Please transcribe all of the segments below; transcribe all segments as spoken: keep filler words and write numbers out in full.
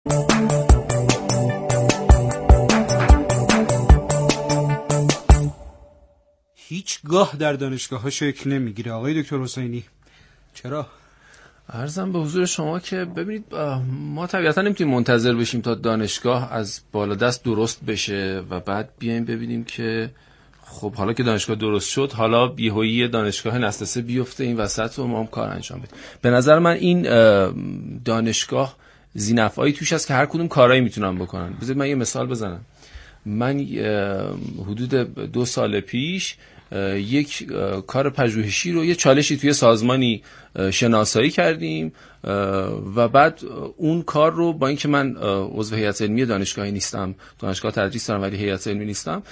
هیچگاه در دانشگاه‌ها شکل نمیگیره آقای دکتر حسینی. چرا؟ عرضم به حضور شما که ببینید ما طبیعتا نمیتونیم منتظر بشیم تا دانشگاه از بالا دست درست بشه و بعد بیایم ببینیم که خب حالا که دانشگاه درست شد حالا یهویی دانشگاه نسل سه بیفته این وسط و ما هم کار انجام بدیم. به نظر من این دانشگاه ذی‌نفعایی توش هست که هر کدوم کارایی میتونن بکنن. بذارید من یه مثال بزنم. من حدود دو سال پیش یک کار پژوهشی رو یه چالشی توی سازمانی شناسایی کردیم و بعد اون کار رو با اینکه من عضو هیئت علمی دانشگاهی نیستم، دانشگاه تدریس دارم ولی هیئت علمی نیستم،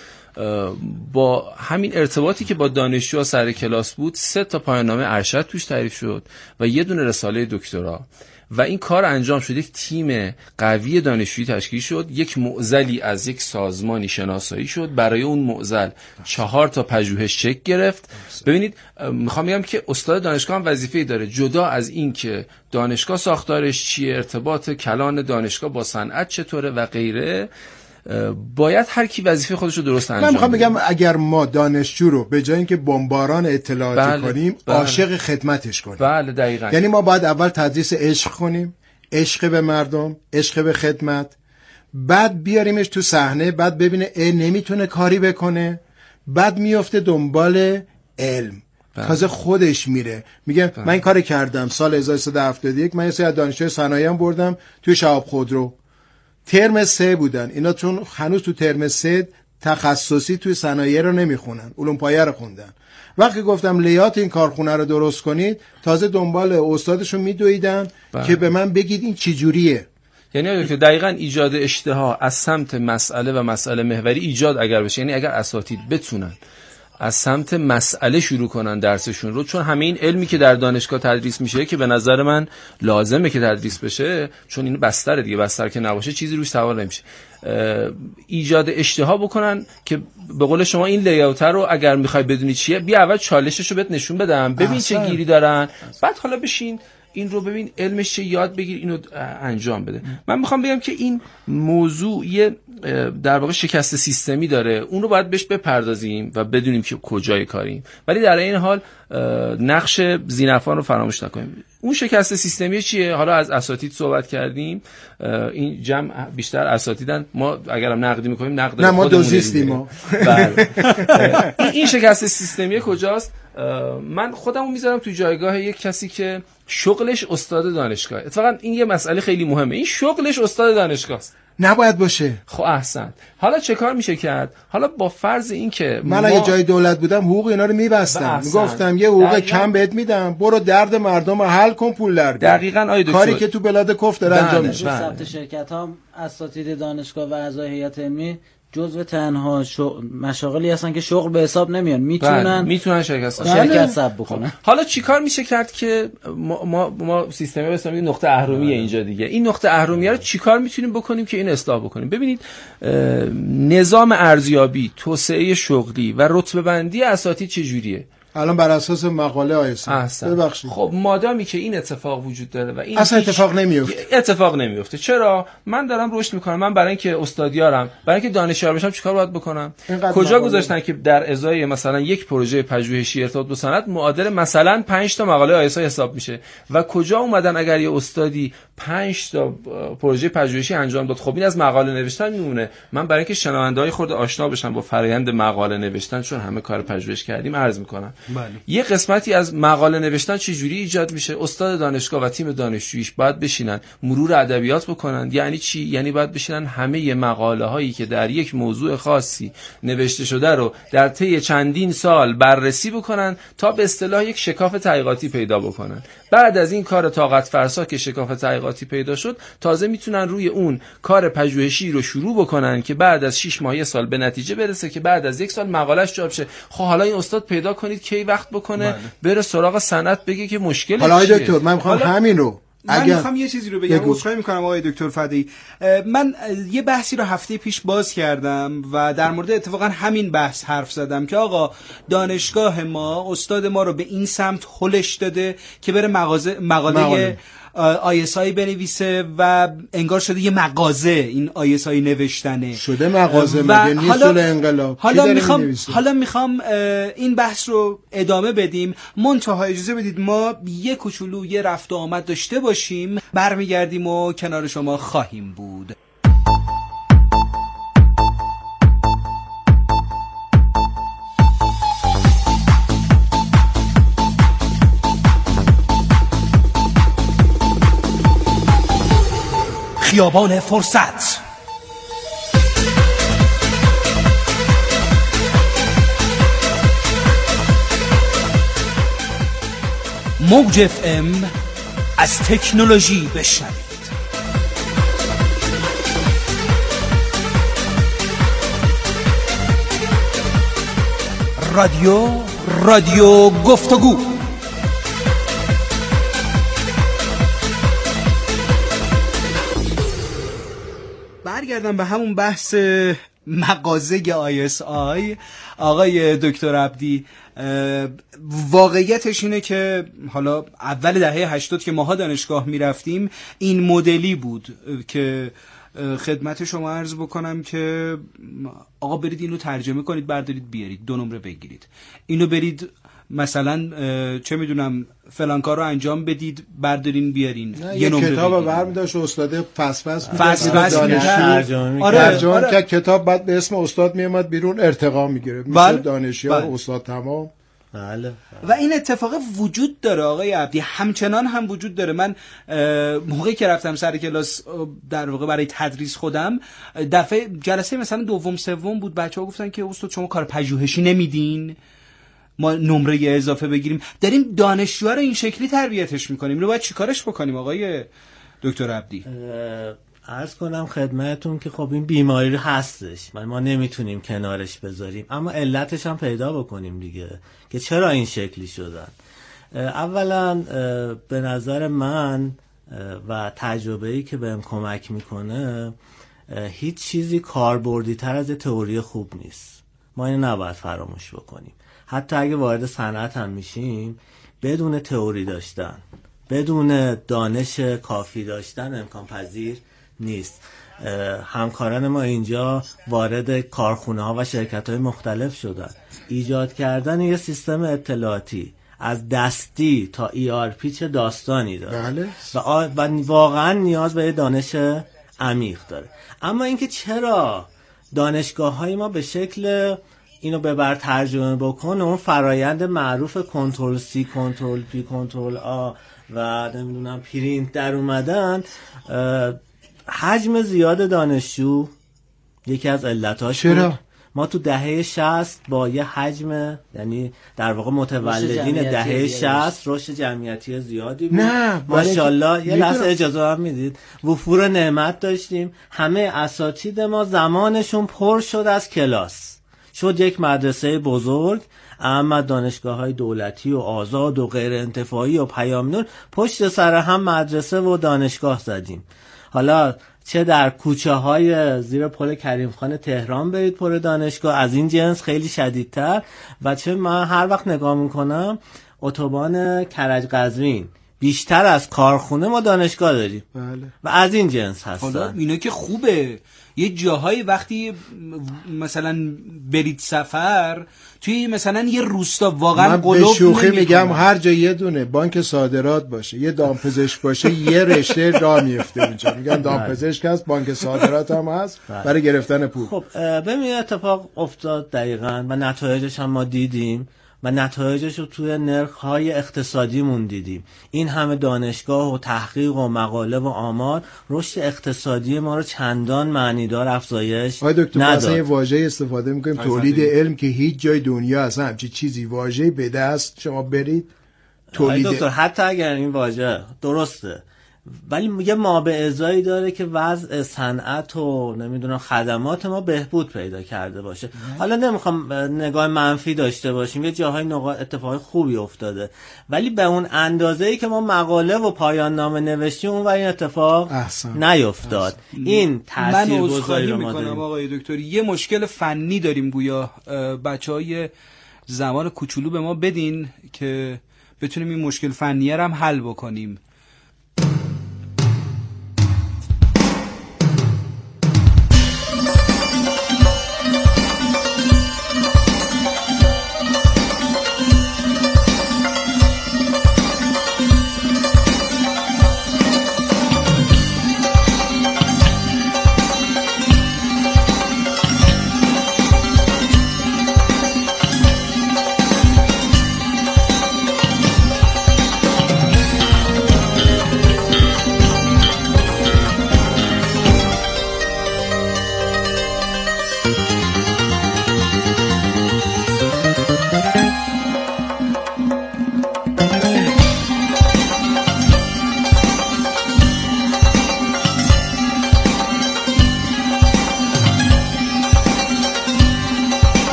با همین ارتباطی که با دانشجوها سر کلاس بود سه تا پایان نامه ارشد توش تعریف شد و یه دونه رساله دکترا و این کار انجام شد. یک تیم قوی دانشجویی تشکیل شد، یک معضلی از یک سازمانی شناسایی شد، برای اون معضل چهار تا پژوهش شکل گرفت. ببینید میخوام بگم که استاد دانشگاه هم وظیفه‌ای داره، جدا از این که دانشگاه ساختارش چیه، ارتباط کلان دانشگاه با صنعت چطوره و غیره، باید هر کی وظیفه خودش رو درست انجام بده. من میخوام بگم اگر ما دانشجو رو به جای اینکه بمباران اطلاعاتی بله، کنیم بله. عاشق خدمتش کنیم. بله دقیقاً. یعنی ما باید اول تدریس عشق کنیم، عشق به مردم، عشق به خدمت، بعد بیاریمش تو صحنه، بعد ببینه ای نمیتونه کاری بکنه، بعد میفته دنبال علم. تازه خودش میره میگه بله. من این کار کردم سال هزار و سیصد و هفتاد و یک، من یه سری از دانشجوی صنایعم بردم توی شهاب خودرو، ترم سه بودن اینا، چون هنوز تو ترم سه تخصصی توی صنایع رو نمیخونن، علوم پایه رو خوندن. وقتی گفتم لیات این کارخونه رو درست کنید، تازه دنبال استادشون میدویدن که به من بگید این چی جوریه. یعنی که دقیقاً ایجاد اشتها از سمت مسئله و مسئله محوری ایجاد اگر بشه، یعنی اگر اساتید بتونن از سمت مسئله شروع کنن درسشون رو، چون همه این علمی که در دانشگاه تدریس میشه که به نظر من لازمه که تدریس بشه، چون این بستر دیگه، بستر که نباشه چیزی روش سوار نمیشه، ایجاد اشتها بکنن که به قول شما این لیاوت رو اگر میخوای بدونی چیه، بیا اول چالشش رو بهت نشون بدم ببین احسن. چه گیری دارن احسن. بعد حالا بشین این رو ببین علمش چه، یاد بگیر اینو انجام بده. من میخوام بگم که این موضوع یه در واقع شکست سیستمی داره، اون رو باید بهش بپردازیم و بدونیم که کجای کاریم، ولی در این حال نقش ذی‌نفعان رو فراموش نکنیم. اون شکست سیستمی چیه؟ حالا از اساتید صحبت کردیم، این جمع بیشتر اساتیدن، ما اگرم نقدی میکنیم نقد نه ما دوزیستیم ما. بله. این شکست سیستمی کجاست؟ من خودمو میذارم تو جایگاه یک کسی که شغلش استاد دانشگاه. اتفاقا این یه مسئله خیلی مهمه، این شغلش استاد دانشگاه است. نباید باشه. خب احسن. حالا چه کار میشه کرد؟ حالا با فرض این که من اگه ما... جای دولت بودم حقوق اینا رو میبستم، میگفتم یه حقوق دقیقا... کم بهت میدم، برو درد مردم رو حل کن، پول در بیار. دقیقاً آید دکتر. کاری که تو بلاد کفر داره انجام میشه. ثبت شرکت ها اساتید دانشگاه و اعضای هیئت علمی جزو تنها شغل مشاغلی هستن که شغل به حساب نمیان، میتونن میتونن شرکت شرکت ثبت بکنن. حالا چیکار میشه کرد که ما ما, ما سیستمی به اسم نقطه اهرمیه اینجا دیگه، این نقطه اهرمیه رو چیکار میتونیم بکنیم که این اصلاح بکنیم؟ ببینید نظام ارزیابی، توسعه شغلی و رتبه بندی اساتید چجوریه الان بر اساس مقاله آیسان. ببخشید. خب مادامی که این اتفاق وجود داره و این اصلا اتفاق نمیفته. اتفاق نمیفته. چرا؟ من دارم رشد میکنم، من برای اینکه استادیارم، برای اینکه دانشیار بشم چیکار باید بکنم؟ کجا گذاشتن که در ازای مثلا یک پروژه پژوهشی ارتباط به صنعت معادل مثلا پنج تا مقاله آیسا حساب میشه؟ و کجا اومدن اگر یه استادی پنج تا پروژه پژوهشی انجام داد، خب این از مقاله نوشتن میمونه. من برای اینکه شنونده‌های خود آشنا بشن با فرآیند مقاله نوشتن، چون همه کار پژوهش کردیم، عرض میکنم بله. یه قسمتی از مقاله نوشتن چه جوری ایجاد میشه؟ استاد دانشگاه و تیم دانشجویش باید بشینن مرور ادبیات بکنن. یعنی چی؟ یعنی باید بشینن همه مقاله هایی که در یک موضوع خاصی نوشته شده رو در طی چندین سال بررسی بکنن تا به اصطلاح یک شکاف تحقیقاتی پیدا بکنن. بعد از این کار طاقت فرسا که شکاف تحقیقاتی پیدا شد، تازه میتونن روی اون کار پژوهشی رو شروع بکنن که بعد از شش ماه سال به نتیجه برسه که بعد از یک سال مقالهش چاپ شه. خب حالا این استاد پیدا کنید کی وقت بکنه بره سراغ صنعت بگه که مشکل چیه. حالا دکتر من میخوام همین رو من اگر... میخوام یه چیزی رو بگم، عذرخواهی میکنم آقای دکتر فدایی. من یه بحثی رو هفته پیش باز کردم و در مورد اتفاقا همین بحث حرف زدم که آقا دانشگاه ما استاد ما رو به این سمت هلش داده که بره مغازه مقاله, مقاله. آی اس آی بنویسه و انگار شده یه مغازه این آی اس آی نوشتنه شده مغازه مگه نیست انقلاب. حالا میخوام حالا میخوام این بحث رو ادامه بدیم. منتها اجازه بدید ما یه کوچولو یه رفت و آمد داشته باشیم، برمیگردیم و کنار شما خواهیم بود. خیابان فرصت. موج اف ام، از تکنولوژی بشنوید. رادیو رادیو گفتگو. برگردم به همون بحث مغازه آی اس آی. آقای دکتر عبدی، واقعیتش اینه که حالا اول دهه هشتاد که ماها دانشگاه میرفتیم این مدلی بود که خدمت شما عرض بکنم که آقا برید اینو ترجمه کنید بردارید بیارید دو نمره بگیرید، اینو برید مثلا چه میدونم فلان کار رو انجام بدید بردارین بیارین، یه کتاب برمی داشت استاد فصل فصل فصل فصل ترجمه آره ترجمه آره. که کتاب بعد به اسم استاد میومد بیرون ارتقا میگیره میشه دانشیار بله. استاد تمام. بله. و این اتفاق وجود داره آقای عبدی، همچنان هم وجود داره. من موقعی که رفتم سر کلاس در واقع برای تدریس خودم، دفعه جلسه مثلا دوم سوم بود، بچه‌ها گفتن که استاد شما کار پژوهشی نمیدین، ما نمره اضافه بگیریم. داریم دانشجوها رو این شکلی تربیتش میکنیم. اینو باید چیکارش بکنیم آقای دکتر عبدی؟ عرض کنم خدمتتون که خب این بیماری هستش، ما نمیتونیم کنارش بذاریم، اما علتش هم پیدا بکنیم دیگه که چرا این شکلی شدن. اولا به نظر من و تجربه‌ای که بهم کمک میکنه، هیچ چیزی کاربردی تر از تئوری خوب نیست. ما اینو نباید فراموش بکنیم. حتی اگه وارد صنعت هم میشیم، بدون تئوری داشتن، بدون دانش کافی داشتن امکان پذیر نیست. همکاران ما اینجا وارد کارخونه ها و شرکت های مختلف شدن. ایجاد کردن یه سیستم اطلاعاتی از دستی تا ای آر پی چه داستانی داره. بله. و, آ... و واقعا نیاز به دانش عمیق داره. اما اینکه چرا دانشگاه های ما به شکل اینو ببر ترجمه بکنه، اون فرایند معروف کنترل سی کنترل پی کنترل آ و نمیدونم پرینت در اومدن، حجم زیاد دانشجو یکی از علتاش چرا؟ بود. ما تو دهه شصت با یه حجم، یعنی در واقع متولدین دهه شصت رشد جمعیتی زیادی بود. نه ماشاءالله. یه لحظه اجازه هم میدید، وفور نعمت داشتیم. همه اساتید ما زمانشون پر شد از کلاس، شد یک مدرسه بزرگ. اما دانشگاه‌های دولتی و آزاد و غیر انتفاعی و پیام نور پشت سر هم مدرسه و دانشگاه زدیم. حالا چه در کوچه های زیر پل کریم خان تهران برید پر دانشگاه از این جنس خیلی شدیدتر، و چه من هر وقت نگاه میکنم اتوبان کرج قزوین بیشتر از کارخونه ما دانشگاه داریم. بله. و از این جنس هستن. حالا اینا که خوبه، یه جاهای وقتی مثلا برید سفر توی مثلا یه روستا واقعا قلوب من به شوخی میگم هر جا یه دونه بانک صادرات باشه، یه دامپزشک باشه، یه رشته راه میفته اونجا. میگن دامپزشک هست، بانک صادرات هم هست برای گرفتن پول. خب ببین اتفاق افتاد دقیقاً و نتایجش هم ما دیدیم و نتایجش رو توی نرخ‌های اقتصادیمون دیدیم. این همه دانشگاه و تحقیق و مقاله و آمار رشد اقتصادی ما رو چندان معنیدار افزایش نداد. دکتر مثلا یه واژه استفاده می‌کنیم تولید علم که هیچ جای دنیا اصلا همچین چیزی واژه به دست شما برید تولید. دکتر حتی اگر این واژه درسته ولی یه ما به ازایی داره که وضع صنعت و نمیدونم خدمات ما بهبود پیدا کرده باشه. حالا نمیخوام نگاه منفی داشته باشیم، یه جاهای نقاط اتفاق خوبی افتاده، ولی به اون اندازه‌ای که ما مقاله و پایان نامه نوشتیم اون و این اتفاق احسن. نیفتاد. احسن. این تاثیرگذاری رو ما داریم. آقای دکتر یه مشکل فنی داریم، گویا بچهای زمان کوچولو به ما بدین که بتونیم این مشکل فنیه رو هم حل بکنیم.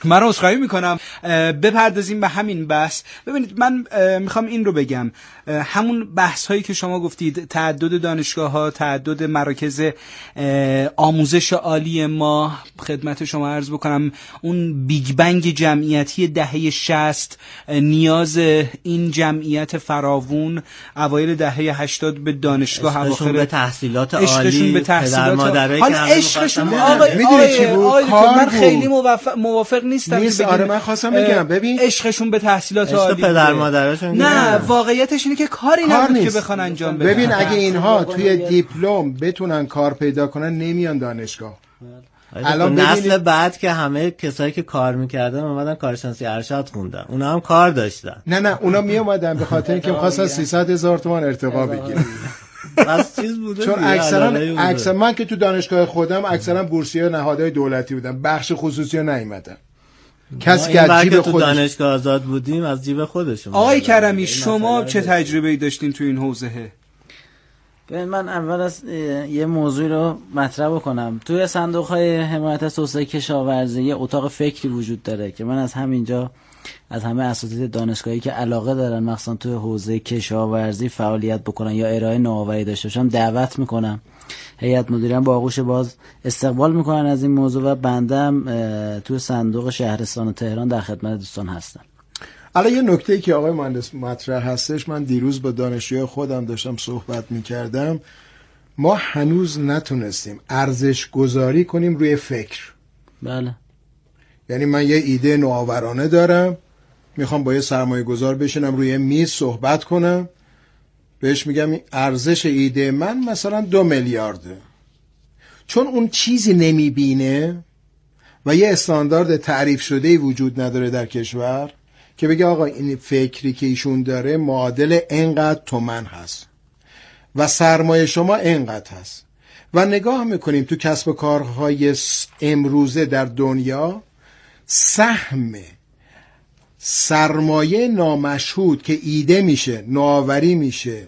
من عذرخواهی میکنم. بپردازیم به همین بحث. ببینید من میخوام این رو بگم، همون بحث هایی که شما گفتید، تعدد دانشگاه ها، تعدد مراکز آموزش عالی ما، خدمت شما عرض بکنم اون بیگ بنگ جمعیتی دهه شصت، نیاز این جمعیت فراوون اوایل دهه هشتاد به دانشگاه، عشقشون به تحصیلات عالی، عشقشون به تحصیلات عالی، حالا عشقشون آقای میدونی چی بود؟ کار من بود. خیلی موافق موافق نیستم نیست. آره من خواستم بگم ببین عشقشون به تحصیلات عشق عالی پدر مادرشون نه، واقعیتش اینه که کاری کار نبود نیست. که بخوان انجام بدن. ببین اگه اینها توی دیپلم بتونن کار پیدا کنن نمیان دانشگاه. الان نسل بعد که همه کسایی که کار میکردن اومدن کارشناسی ارشد خوندن، اونا هم کار داشتن. نه نه اونا می اومدن به خاطر اینکه می‌خواستن سیصد هزار تومان ارتقا بگیرن. بس چیز بوده چون اکثرا اکثرا من که تو دانشگاه خودم اکثرا بورسیه نهادهای دولتی بودم، بخش خصوصی ها نیومدن. کسی که از جیب تو خودش دانشگاه آزاد بودیم از جیب خودشون. آقای کرمی شما چه تجربه‌ای داشتین تو این حوزه؟ ببین من اول از یه موضوع رو مطرح بکنم. توی صندوق‌های حمایت از توسعه کشاورزی یه اتاق فکری وجود داره که من از همینجا از همه اساتید دانشگاهی که علاقه دارن مخصوصا توی حوزه کشاورزی فعالیت بکنن یا ارائه نوآوری داشته باشن دعوت میکنم. هیئت مدیره با آغوش باز استقبال میکنن از این موضوع و بندم توی صندوق شهرستان تهران در خدمت دوستان هستم. الان یه نکته‌ای که آقای مهندس مطرح هستش، من دیروز با دانشجوی خودم داشتم صحبت میکردم، ما هنوز نتونستیم ارزش گذاری کنیم روی فکر. بله. یعنی من یه ایده نوآورانه دارم، میخوام با یه سرمایه گذار بشینم روی میز صحبت کنم، بهش میگم ارزش ایده من مثلا دو میلیارده، چون اون چیزی نمیبینه و یه استاندارد تعریف شده‌ای وجود نداره در کشور که بگه آقا این فکری که ایشون داره معادل اینقدر تومن هست و سرمایه شما اینقدر هست. و نگاه میکنیم تو کسب و کارهای امروزه در دنیا، سهم سرمایه نامشهود که ایده میشه، نوآوری میشه،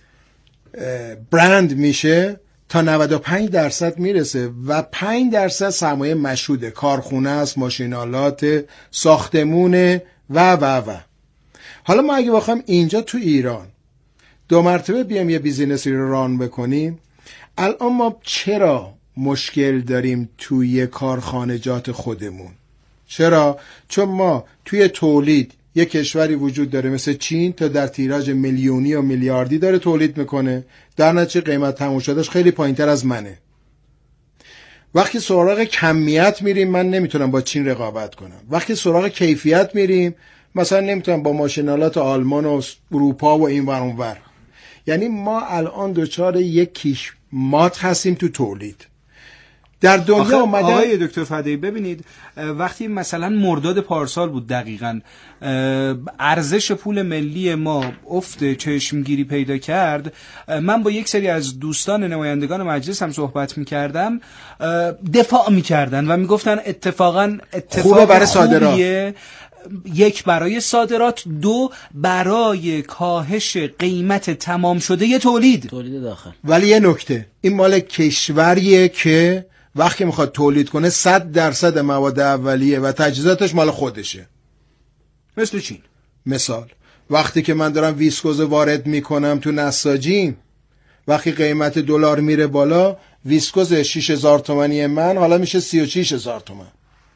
برند میشه، تا نود و پنج درصد میرسه و پنج درصد سرمایه مشهوده، کارخونه است، ماشینالات، ساختمونه و و و. حالا ما اگه بخوایم اینجا تو ایران دو مرتبه بیام یه بیزینسی رو ران بکنیم، الان ما چرا مشکل داریم توی کارخانجات خودمون؟ چرا؟ چون ما توی تولید یک کشوری وجود داره مثل چین تا در تیراژ میلیونی و میلیاردی داره تولید میکنه، در نتیجه قیمت تموم شدهش خیلی پایینتر از منه. وقتی سراغ کمیت میریم من نمیتونم با چین رقابت کنم، وقتی سراغ کیفیت میریم مثلا نمیتونم با ماشینالات آلمان و اروپا و این ور اون ور. یعنی ما الان دوچار یک کیش مات هستیم تو تولید. در دنیا اومده آقای دکتر فدایی ببینید وقتی مثلا مرداد پارسال بود دقیقاً ارزش پول ملی ما افت چشمگیری پیدا کرد، من با یک سری از دوستان نمایندگان مجلس هم صحبت می‌کردم، دفاع می‌کردن و میگفتن اتفاقاً اتفاق برای صادرات، یک برای صادرات، دو برای کاهش قیمت تمام شده تولید تولید داخل. ولی یه نکته، این مال کشوریه که وقتی میخواد تولید کنه صد درصد مواد اولیه و تجهیزاتش مال خودشه. مثل چین. مثال وقتی که من دارم ویسکوز وارد میکنم تو نساجی، وقتی قیمت دلار میره بالا، ویسکوز شش هزار تومانی من حالا میشه سی و شش هزار تومان.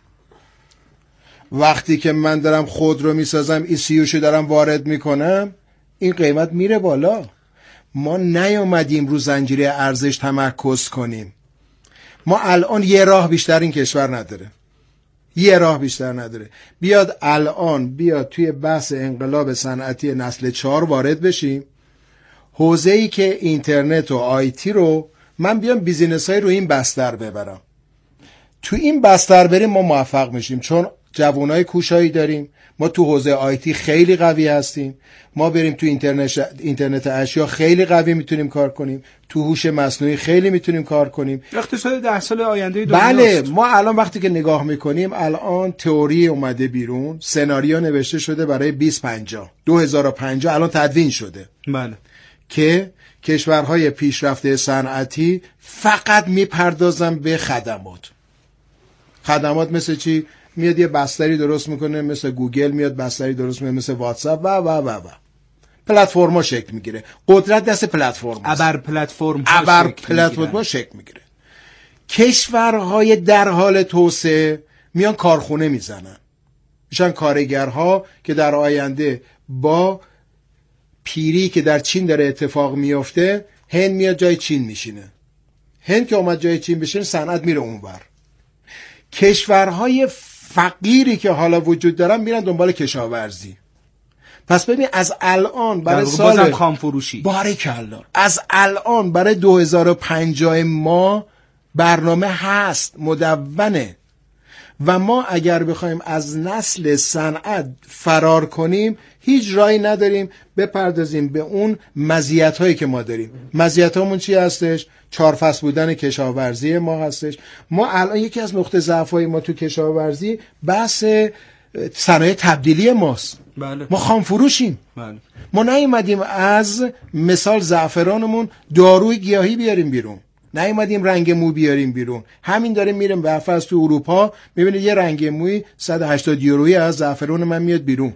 وقتی که من دارم خود رو میسازم ای سی اوشو دارم وارد میکنم، این قیمت میره بالا. ما نیومدیم رو زنجیره ارزش تمرکز کنیم. ما الان یه راه بیشتر این کشور نداره، یه راه بیشتر نداره. بیاد الان بیاد توی بحث انقلاب صنعتی نسل چهار وارد بشیم، حوزه‌ای که اینترنت و آیتی رو من بیام بیزینس های رو این بستر ببرم. تو این بستر بریم ما موفق میشیم، چون جوانای کوشایی داریم، ما تو حوزه آیتی خیلی قوی هستیم، ما بریم تو اینترنت اینترنت اشیا خیلی قوی میتونیم کار کنیم، تو هوش مصنوعی خیلی میتونیم کار کنیم. اقتصاد ده سال آینده دنیاست. بله، ما الان وقتی که نگاه میکنیم الان تئوری اومده بیرون، سناریو نوشته شده برای بیست پنجاه دو هزار و پنجاه الان تدوین شده. بله. که کشورهای پیشرفته صنعتی فقط میپردازن به خدمات. خدمات مثل چی؟ میاد یه بستری درست میکنه مثل گوگل، میاد بستری درست میکنه مثل واتساپ و و و و پلتفرما شکل میگیره. قدرت دست پلتفرم است. ابر پلتفرم ابر پلتفرم شکل میگیره. کشورهای در حال توسعه میان کارخونه میزنن، میشن کارگرها که در آینده با پیری که در چین داره اتفاق میفته، هند میاد جای چین میشینه. هند که اومد جای چین بشینه، صنعت میره اونور. کشورهای فقیری که حالا وجود دارن میرن دنبال کشاورزی. پس ببین از الان برای سال بازم خام فروشی، باریکالله، از الان برای دو هزار و پنجاه ما برنامه هست، مدونه. و ما اگر بخوایم از نسل صنعت فرار کنیم، هیچ راهی نداریم بپردازیم به اون مزیت‌هایی که ما داریم. مزیت‌هامون چی هستش؟ چهار فصل بودن کشاورزی ما هستش. ما الان یکی از نقطه ضعف‌های ما تو کشاورزی بحث صنایع تبدیلی ماست. بله. ما خام فروشیم. بله. ما نیومدیم از مثال زعفرانمون داروی گیاهی بیاریم بیرون، نیومدیم رنگ مو بیاریم بیرون. همین داره میریم به فرض تو اروپا میبینید یه رنگ موی صد و هشتاد یورویی از زعفران من میاد بیرون.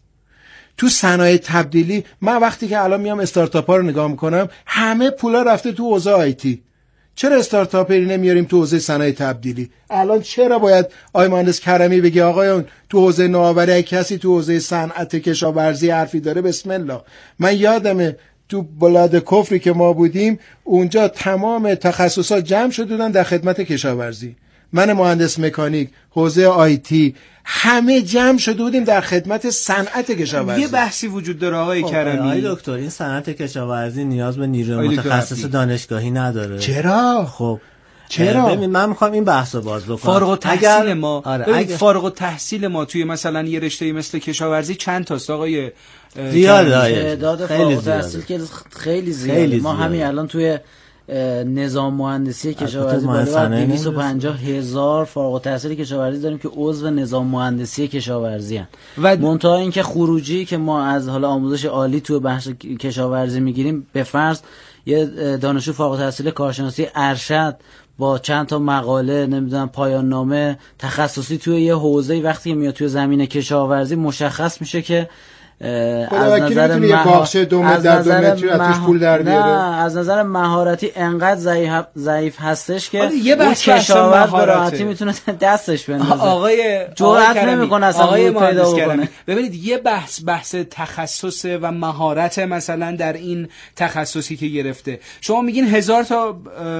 تو صنایع تبدیلی من وقتی که الان میام استارتاپ ها رو نگاه میکنم، همه پولا رفته تو حوزه آیتی. چرا استارتاپی نمیاریم تو حوزه صنایع تبدیلی؟ الان چرا باید آقای مهندس کرمی بگی آقایون تو حوزه نوآوری کسی تو حوزه صنعت کشاورزی حرفی داره؟ بسم الله. من یادمه تو بلاد کفری که ما بودیم، اونجا تمام تخصصات جمع شده بودن در خدمت کشاورزی. من مهندس مکانیک، حوزه آیتی، همه جمع شده بودیم در خدمت صنعت کشاورزی. یه بحثی وجود داره آقای خب کرمی. آقای دکتر، این صنعت کشاورزی نیاز به نیروی متخصص دانشگاهی نداره. چرا؟ خب چرا؟ ببین من میخوام این بحثو باز بکنم. فارغ التحصیل اگر... ما آره ببین اگر... فارغ التحصیل ما توی مثلا یه رشته مثل کشاورزی چند تاست آقای زیاد تعداد فارغ التحصیل که خیلی زیاده. خیلی ما زیاده. همین الان توی نظام مهندسی کشاورزی بالای دویست و پنجاه هزار فارغ التحصیل کشاورزی داریم که عضو نظام مهندسی کشاورزی هستند. و منتها اینکه خروجی که ما از حالا آموزش عالی توی بخش کشاورزی میگیریم، به فرض یه دانشجو فارغ التحصیل کارشناسی ارشد با چند تا مقاله نمیدونم پایان نامه تخصصی توی یه حوزه‌ای وقتی میاد توی زمین کشاورزی، مشخص میشه که از نظر مهارتی دو متر در دو متری ازش پول در بیاره. نه، از نظر مهارتی انقدر ضعیف ضعیف هستش که یه بحث کشاورز به راحتی میتونه دستش بندازه. آقای جرأت نمیکنه اصلا آقای پیدا بکنه. ببینید یه بحث بحث تخصص و مهارت مثلا در این تخصصی که گرفته. شما میگین هزار تا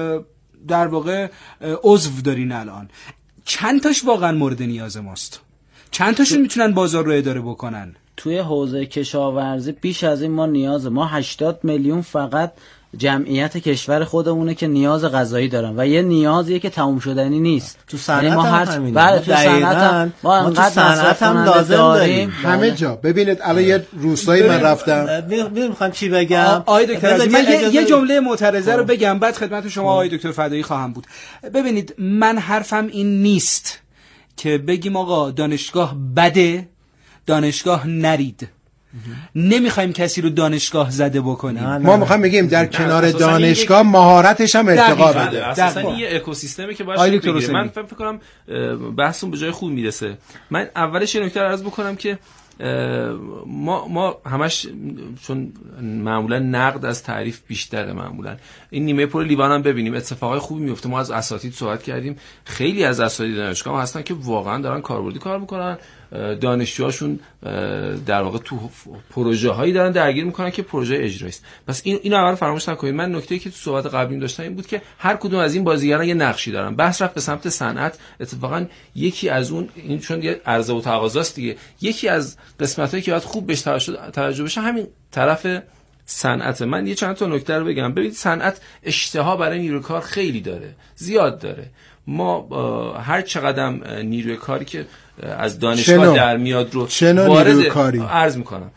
در واقع عضو دارین الان، چند تاش واقعا مورد نیاز ماست؟ چند تاشون میتونن بازار رو اداره بکنن؟ توی حوزه کشاورزی بیش از این ما نیازه. ما هشتاد میلیون فقط جمعیت کشور خودمونه که نیاز غذایی دارن و یه نیازیه که تموم شدنی نیست. تو صنعت هم همینه. بله تو صنعت هم ما انقدر مصرف هم لازم داریم همه جا. ببینید الان یه روستایی من رفتم، میخوام چی بگم آقای دکتر، من یه جمله معترضه رو بگم بعد خدمت شما آقای دکتر فدایی خواهم بود. ببینید من حرفم این نیست که بگیم آقا دانشگاه بده، دانشگاه نرید. نمیخوایم کسی رو دانشگاه زده بکنیم. نه نه ما میخوایم بگیم در کنار دانشگاه مهارتش هم ارتقا بده. اساسا این یه اکوسیستمی که باید بگیره. من فکر می‌کنم بحثون به جای خوب میرسه. من اولش یه نکته عرض بکنم که ما ما همش چون معمولا نقد از تعریف بیشتره، معمولا این نیمه پر لیوان هم ببینیم اتفاقای خوبی میفته. ما از اساتید صحبت کردیم، خیلی از اساتید دانشگاه هستن که واقعا دارن کاربردی کار میکنن، دانشجوهاشون در واقع تو پروژه هایی دارن درگیر میکنن که پروژه اجرایی است. پس این اینو اول فراموش نکنید. من نکته‌ای که تو صحبت قبلیم داشتم این بود که هر کدوم از این بازیگران یه نقشی دارن. بحث رفت به سمت صنعت، اتفاقا یکی از اون این چون یه عرضه و تقاضاست دیگه، یکی از قسمتایی که باید خوب بهش توجه بشه همین طرف صنعت. من یه چند تا نکته رو بگم. ببینید صنعت اشتها برای نیروی کار خیلی داره، زیاد داره. ما هر چقدرم نیروی کاری که از دانشگاه در میاد رو وارد عرض میکنم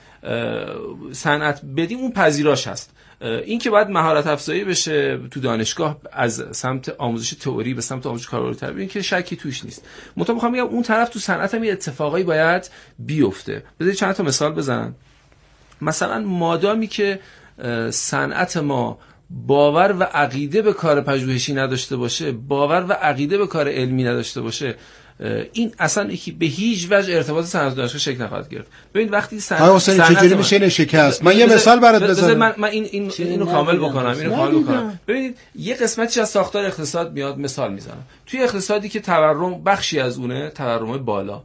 صنعت بدیم، اون پذیراش هست. این که باید مهارت افزایی بشه تو دانشگاه از سمت آموزش تئوری به سمت آموزش کاربردی، این که شکی توش نیست. مطمئن میخوام بگم اون طرف تو صنعت هم یه اتفاقایی باید بیفته. بذارید چند تا مثال بزنم. مثلا مادامی که صنعت ما باور و عقیده به کار پژوهشی نداشته باشه، باور و عقیده به کار علمی نداشته باشه، این اصلا به هیچ وجه ارتباط صنعت دانشگاه شکل نخواهد گرفت. ببین وقتی صنعت آقا حسین چجوری میشه این شکست؟ من یه مثال برات بزنم. من من این این اینو کامل بکنم اینو کامل بکنم. ببینید یه قسمتی از ساختار اقتصاد میاد، مثال میزنم. توی اقتصادی که تورم بخشی از اونه، تورم بالا،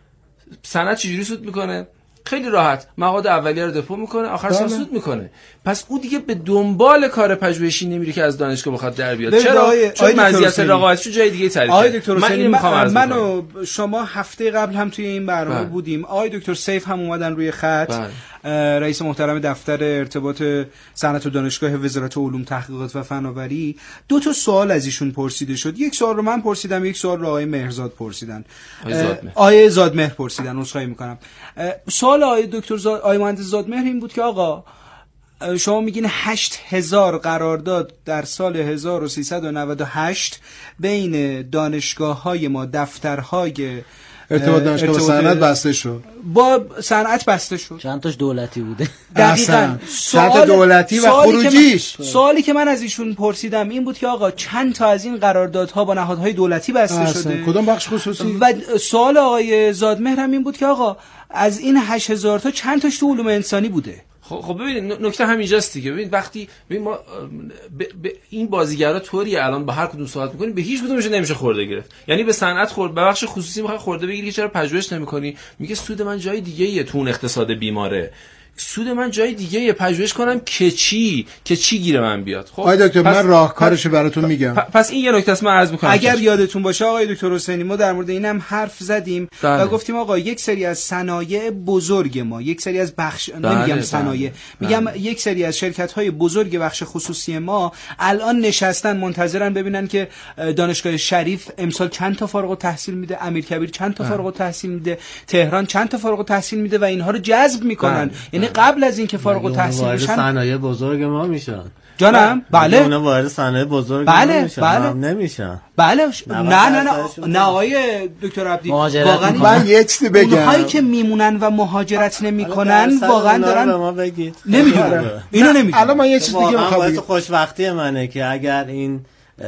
صنعت چجوری سود میکنه؟ خیلی راحت مواد اولیه رو دپو میکنه، آخر سال سود میکنه. پس او دیگه به دنبال کار پژوهشی نمیره که از دانشگاه بخواد در بیاد. چرا؟ چون مزیت رقابتیشو جای دیگه تعریف کرد. من اینو میخوام من و شما هفته قبل هم توی این برنامه بله. بودیم. آقای دکتر سیف هم اومدن روی خط. بله. رئیس محترم دفتر ارتباط صنعت و دانشگاه وزارت علوم تحقیقات و فناوری. دو تا سوال از ایشون پرسیده شد. یک سوال رو من پرسیدم، یک سوال رو آقای مهرزاد پرسیدن. آقای زادمهر پرسیدن. عذرخواهی میکنم. سوال آقای دکتر زاد آقای مهندس زادمهر این بود که آقا شما میگین هشت هزار قرارداد در سال هزار و سیصد و نود و هشت بین دانشگاه‌های ما، دفترهای ارتباط دانشگاه با صنعت بسته شد. با صنعت بسته شد. چند تاش دولتی بوده. دقیقاً. سوال دولتی و خروجیش. سوالی که من از ایشون پرسیدم این بود که آقا چند تا از این قراردادها با نهادهای دولتی بسته اصلا. شده؟ کدوم بخش خصوصی؟ و سوال آقای زادمهر هم این بود که آقا از این هشت هزار تا چند تاش تو علوم انسانی بوده؟ خب خب ببینید نکته همینجاست دیگه. ببینید وقتی ببین ما ب... ب... این بازیگرا طوری الان با هر کدوم صحبت می‌کنیم به هیچ کدومش نمیشه خورده گرفت. یعنی به صنعت خورد، به بخش خصوصی می‌خوای خورده بگیری که چرا پژوهش نمی‌کنی؟ میگه سود من جای دیگه‌ایه، تو اون اقتصاد بیماره. سود من جای دیگه یه پژوهش کنم که چی که چی گیره من بیاد. خب آقای دکتر من راهکارشو براتون میگم. پس این یه نکته است من عرض می‌کنم. اگر یادتون باشه آقای دکتر حسینی ما در مورد اینم حرف زدیم داره. و گفتیم آقا یک سری از صنایع بزرگ ما، یک سری از بخش داره. نمیگم صنایع، میگم داره. یک سری از شرکت‌های بزرگ بخش خصوصی ما الان نشستن منتظرن ببینن که دانشگاه شریف امسال چند تا فارغ التحصیل میده، امیرکبیر چند تا فارغ التحصیل میده، تهران چند تا فارغ التحصیل میده و اینها رو جذب میکنن. یعنی قبل از اینکه فارغ التحصیل بشن صنایع بزرگ ما میشن. جانم بله اونا وارد صنایع بزرگ بله. ما میشن. بله. نمیشن. بله نه نه نه نه آقای دکتر عبدی واقعا من یه چیزی بگم. اونهایی که میمونن و مهاجرت نمیکنن واقعا دارن به ما بگید. نمیدونن اینو نمیدونن. الان من یه چیز دیگه میخوام بگم. خوشبختی منه که اگر این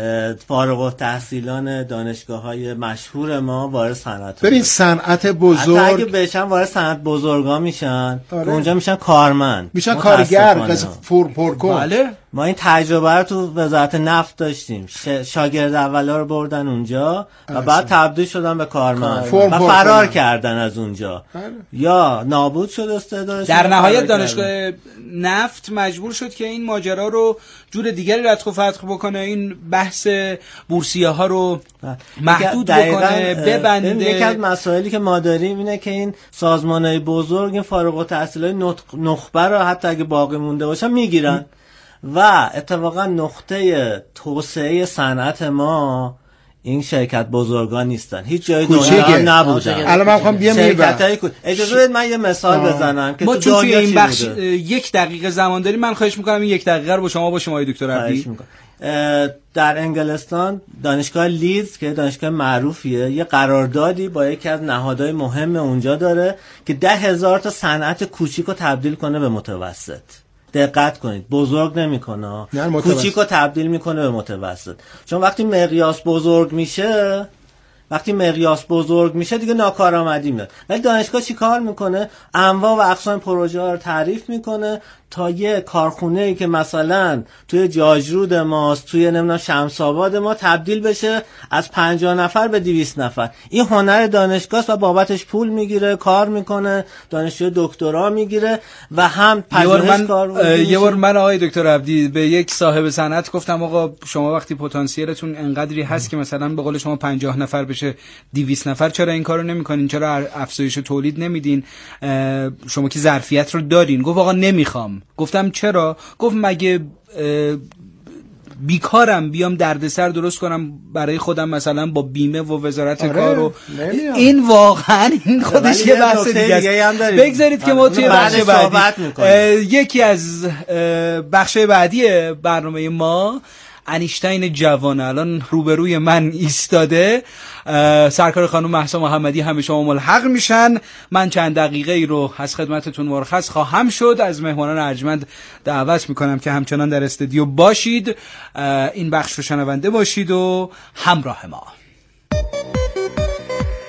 فارغ التحصیلان دانشگاه‌های مشهور ما وارد صنعت ببین صنعت بزرگ اگه بشن وارد صنعت بزرگا میشن آره. اونجا میشن کارمند میشن کارگر پر پرکن. بله ما این تجربه رو تو وزارت نفت داشتیم. شاگرد اولا رو بردن اونجا و بعد تبدیل شدن به کارمند و فرار کردن از اونجا بله. یا نابود شد استعدادشون. در نهایت دانشگاه نفت مجبور شد که این ماجرا رو جور دیگری رتق و فتق بکنه، این بحث بورسیه ها رو محدود بکنه، ببنده. یکی از مسائلی که ما داریم اینه که این سازمان‌های بزرگ این فارغ التحصیلای نخبه رو حتی اگه باقی مونده باشن میگیرن و اتفاقا نقطه توسعه صنعت ما این شرکت بزرگان نیستن، هیچ جای دنیا نبودن. الان من میخوام بیام شرکتای اجازه بدید من یه مثال آه. بزنم که ما تو توی این بخش یک دقیقه زمان داریم. من خواهش میکنم این یک دقیقه رو با شما با شما دکتر عبدی. در انگلستان دانشگاه لیدز که دانشگاه معروفیه یه قراردادی با یکی از نهادهای مهم اونجا داره که ده هزار تا صنعت کوچیک رو تبدیل کنه به متوسط. دقت کنید بزرگ نمیکنه، کوچیکو تبدیل میکنه به متوسط. چون وقتی مقیاس بزرگ میشه وقتی مقیاس بزرگ میشه دیگه ناکارآمدی میاد. ولی دانشگاه چی کار میکنه؟ انواع و اقسام پروژه ها رو تعریف میکنه تا یه کارخونه‌ای که مثلا توی جاجرود ماست، توی نمیدونم شمس آباد ما تبدیل بشه از پنجاه نفر به دویست نفر. این هنر دانشگاهست و بابتش پول میگیره، کار میکنه، دانشجو دکترا میگیره و هم پژوهش کار. یه بار من آقای دکتر عبدی به یک صاحب صنعت گفتم آقا شما وقتی پتانسیلتون انقدری هست که مثلا به قول شما پنجاه نفر بشه دویست نفر، چرا این کارو نمیکنین؟ چرا افزایش تولید نمیدین؟ شما که ظرفیت رو دارین. گفت آقا نمیخوام. گفتم چرا؟ گفت مگه بیکارم بیام دردسر درست کنم برای خودم مثلا با بیمه و وزارت آره، کار و این واقعا این خودش یه بحث دیگه است. بگذارید که ما توی بخش بعدی یکی از بخش بعدی برنامه ما انیشتین جوان الان روبروی من ایستاده. سرکار خانم مهسا محمدی همه شما ملحق میشن. من چند دقیقه ای رو از خدمتتون مرخص خواهم شد. از مهمانان ارجمند دعوت میکنم که همچنان در استودیو باشید، این بخش رو شنونده باشید و همراه ما.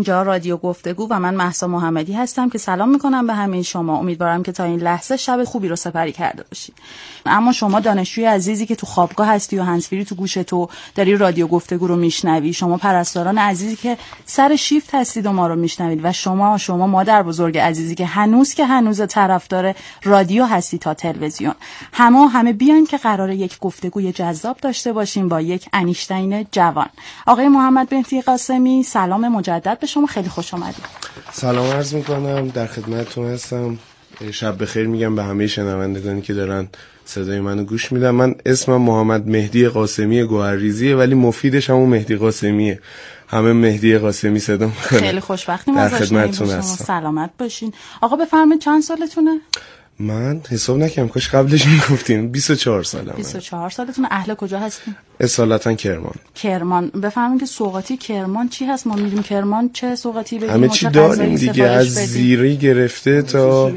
اینجا رادیو گفتگو و من مهسا محمدی هستم که سلام میکنم به همه شما. امیدوارم که تا این لحظه شب خوبی رو سپری کرده باشید. اما شما دانشجوی عزیزی که تو خوابگاه هستی و هندزفری تو گوشت تو داری رادیو گفتگو رو میشنوی، شما پرستاران عزیزی که سر شیفت هستید و ما رو میشنوید، و شما شما مادر بزرگ عزیزی که هنوز که هنوز طرفدار رادیو هستی تا تلویزیون، همه همه بیان که قراره یک گفتگوی جذاب داشته باشیم با یک انیشتین جوان. آقای محمد مهدی قاسمی، سلام مجدد به شما، خیلی خوش آمدید. سلام عرض میکنم، در خدمتتون هستم. شب بخیر میگم به همه شنوندگانی که دارن صدای منو گوش میدن. من اسمم محمد مهدی قاسمی گوهرریزیه، ولی مفیدش همون مهدی قاسمیه. همه مهدی قاسمی صدا میکنن. خیلی خوشبختیم از خدمتتون هستم. سلامت باشین. آقا بفرمایید چند سالتونه؟ من حساب نکنم، کاش قبلش میگفتین. بیست و چهار سالمه. بیست و چهار سالتون. اهل کجا هستین؟ اصالتا کرمان. کرمان. بفرمایید که سوغاتی کرمان چی هست؟ ما میریم کرمان چه سوغاتی بگیم؟ همه چی داریم دیگه، از زیره گرفته تا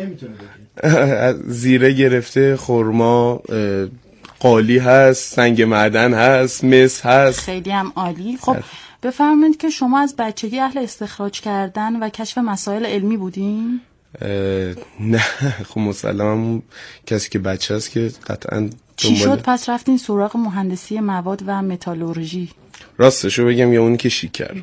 از زیره گرفته، خرما، قالی هست، سنگ معدن هست، مس هست. خیلی هم عالی. خب بفرمایید که شما از بچگی اهل استخراج کردن و کشف مسائل علمی بودین؟ نه خب مسلماً کسی که بچه هست که قطعاً. چی شد پس رفتین سراغ مهندسی مواد و متالورژی؟ راستشو بگم یا اونی که شیک کرد؟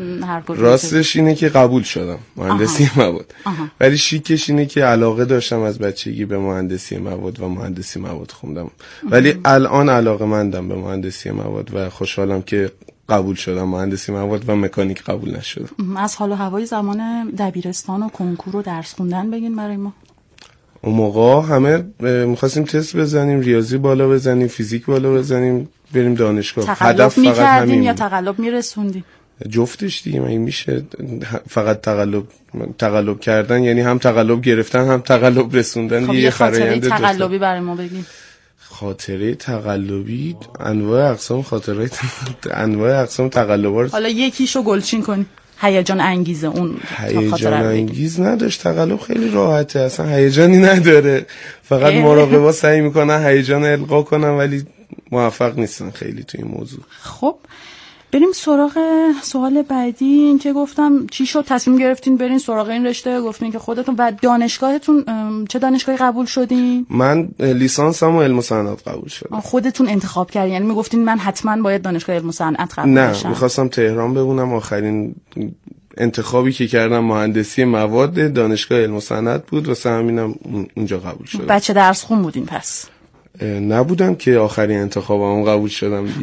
راستش اینه که قبول شدم مهندسی آها. مواد آها. ولی شیکش اینه که علاقه داشتم از بچگی به مهندسی مواد و مهندسی مواد خوندم، ولی الان علاقه مندم به مهندسی مواد و خوشحالم که قبول شدم مهندسی مواد و مکانیک قبول نشدم. از حال و هوای زمان دبیرستان و کنکور و درس خوندن بگین برای ما. اون موقع همه می‌خواستیم تست بزنیم، ریاضی بالا بزنیم، فیزیک بالا بزنیم، بریم دانشگاه. هدف فقط همین یا تقلب میرسوندیم؟ جفتش دیگه. مگه میشه فقط تقلب تقلب کردن؟ یعنی هم تقلب گرفتن هم تقلب رسوندن. خب یه خاطره تقلبی برای ما بگین. خاطره تقلبی انواع اقسام خاطرات انواع اقسام تقلبات. حالا یکیشو گلچین کن. هیجان انگیزه اون هیجان انگیز نداشت. تقلب خیلی راحته، اصلا هیجانی نداره. فقط مراقبا سعی میکنن هیجان القا کنن ولی موفق نیستن خیلی توی این موضوع. خب بریم سراغ سوال بعدی. این که گفتم چی شد تصمیم گرفتین برین سراغ این رشته؟ گفتین که خودتون و دانشگاهتون چه دانشگاهی قبول شدین؟ من لیسانسمو علم و صنعت قبول شدم. خودتون انتخاب کردین؟ یعنی میگفتین من حتما باید دانشگاه علم و صنعت قبول نه بشم؟ نه، میخواستم تهران بمونم. آخرین انتخابی که کردم مهندسی مواد دانشگاه علم و صنعت بود، واسه همینم اونجا قبول شدم. بچه درس خون بودین پس؟ نبودم که آخرین انتخابم قبول شدم.